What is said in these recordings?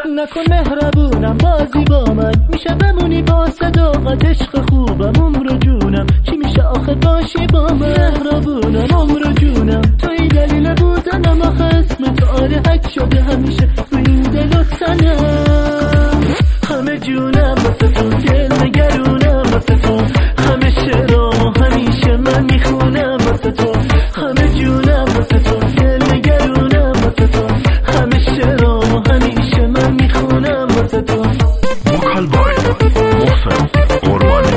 نکن مهربونم بازی با من، میشه بمونی با صداقت عشق خوبم عمر جونم، چی میشه آخه باشی با من؟ مهربونم عمر جونم، توی دلیل بودنم آخه اسم تو آره حک شده همیشه تو این دل و تنم، همه جونم واسه تو دل نگرونم واسه تو، همه شعرامو همیشه من میخونم واسه تو، همه جونم واسه تو دل نگرونم واسه تو، همه شعرامو همیشه من میخونم واسه تو. وکال بای محسن قربانی.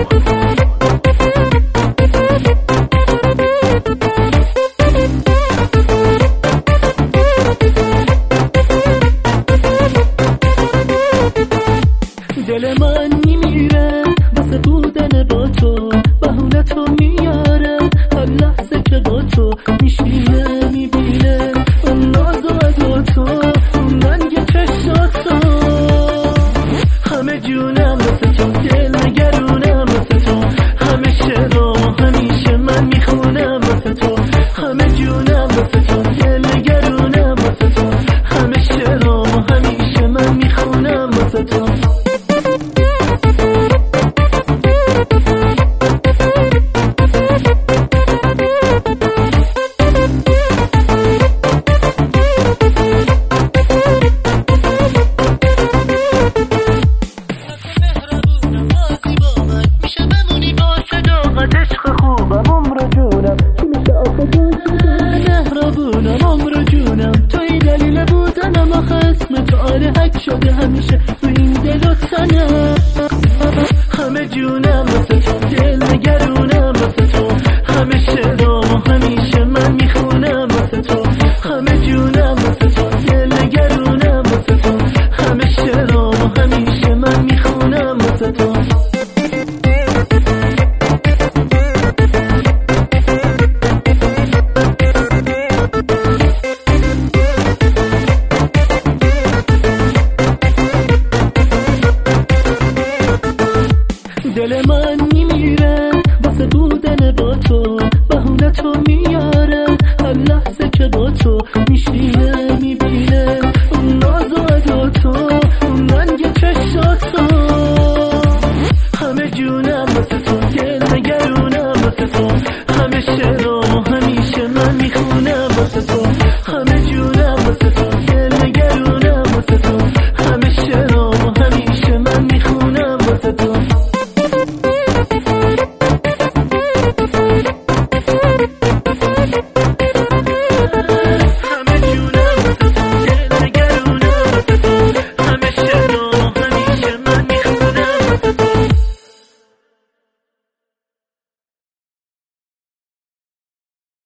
دل من میمیره واسه بودن با تو، بهونه تو میاره هر لحظه که با تو میشینه میبینه اون ناز و ادا تو، اون رنگ چشات تو، همه جونم واسه تو دل نگرونم واسه تو، همه شعرامو همیشه من میخونم واسه تو، همه جونم واسه تو دل نگرونم واسه تو، همه شعرامو همیشه من میخونم واسه تو. مهربونم عمر جونم، توی دلیل بودنم آخه اسم تو آره حک شده همیشه تو این دل و تنم، همه جونم واسه تو